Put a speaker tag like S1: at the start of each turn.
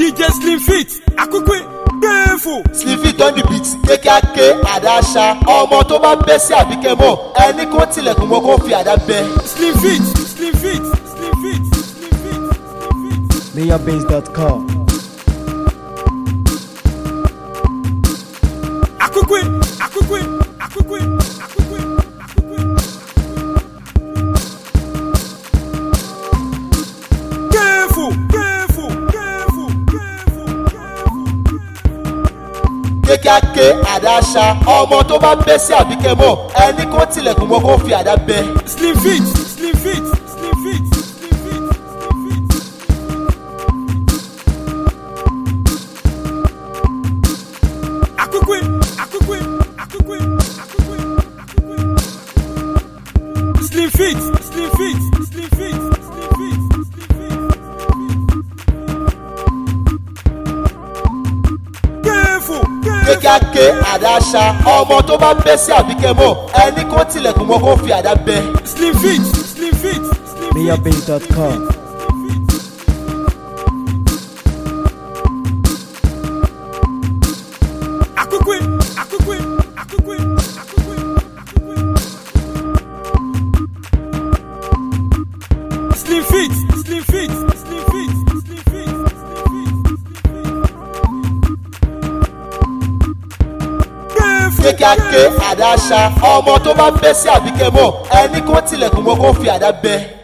S1: DJ Slim Fit Akukwe Careful.
S2: Slim Fit on the beat kékèké àdáṣà ọmọ tó bá bẹ́ sí àbíkẹ́ mọ́ ẹni kó tilẹ̀kùn mọ́ kó fi àdá bẹ́.
S1: Slim Fit Slim Fit Slim Fit Slim Fit Slim Fit.
S3: MayorBase.com.
S1: Akukwe Akukwe Akukwe Akukwe Akukwe. Careful careful careful careful careful.
S2: Kékèké àdáṣà ọmọ tó bá bẹ́ sí àbíkẹ́ mọ́ ẹni kó tilẹ̀kùn mọ́ kó fi àdá bẹ́.
S1: Slim Fit Slim Fit Slim Fit Slim Fit Slim Fit. Akukwe Akukwe Akukwe Akukwe Akukwe. Slim Fit Slim Fit Slim Fit Slim Fit Slim Fit. Careful
S2: Kékèké àdáṣà ọmọ tó bá bẹ́ sí àbíkẹ́ mọ́ ẹni kó tilẹ̀kùn mọ́ kó fi àdá bẹ́.
S1: Slim Fit Slim Fit Slim Fit.
S3: MayorBase.com.
S1: Akukwe Akukwe Akukwe Akukwe Akukwe. Slim Fit Slim Fit Slim Fit Slim Fit Slim Fit.
S2: Kékèké àdáṣà ọmọ tó bá bẹ́ sí àbíkẹ́ mọ́ ẹni kó tilẹ̀kùn mọ́ kó fi àdá bẹ́.